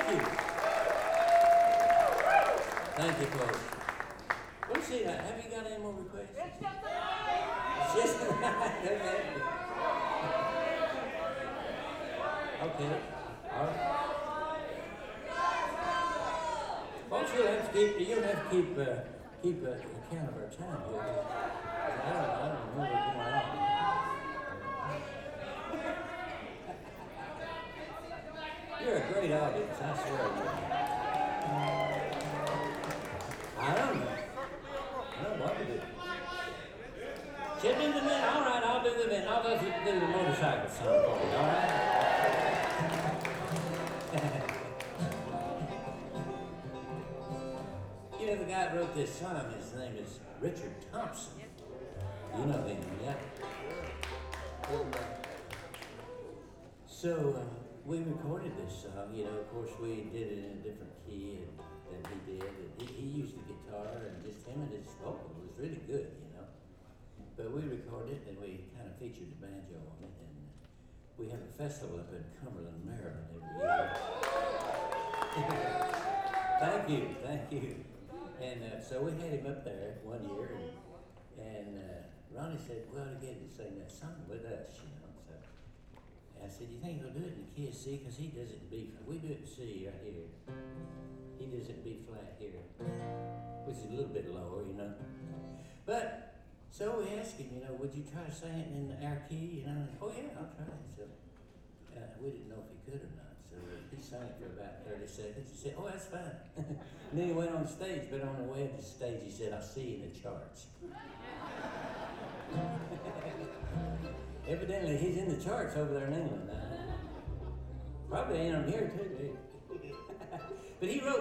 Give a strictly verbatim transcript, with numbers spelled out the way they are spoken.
you. Thank you, folks. Let's see, uh, have you got any more requests? It's just Just okay. Okay. All right. Folks, you'll have to keep, you'll have to keep, uh, keep uh, account of our time here. I don't, I don't know what's going on. You're a great audience, I swear you are. I don't know. I don't know what to do. Should do the men. All right, I'll do the men. I'll let you do the motorcycle song for you, all right? You know, the guy that wrote this song, his name is Richard Thompson. You know him, yeah? So, uh, we recorded this song, you know, of course we did it in a different key and, than he did. And he, he used the guitar and just him and his vocal was really good, you know. But we recorded it and we kind of featured the banjo on it. And we have a festival up in Cumberland, Maryland every year. Thank you, thank you. And uh, so we had him up there one year and, and uh, Ronnie said, well, to get him to sing that song with us, you know. So I said, you think he'll do it in the key of C? Because he does it in B flat. We do it in C right here. He does it in B flat here, which is a little bit lower, you know. But, so we asked him, you know, would you try to sing it in our key? You know, and, oh yeah, I'll try it. So uh, we didn't know if he could or not. So uh, he sang it for about thirty seconds. He said, oh, that's fine. And then he went on stage, but on the way to the stage, he said, I'll see you in the charts. Evidently, he's in the charts over there in England. Uh, probably ain't on here, too, dude. But he wrote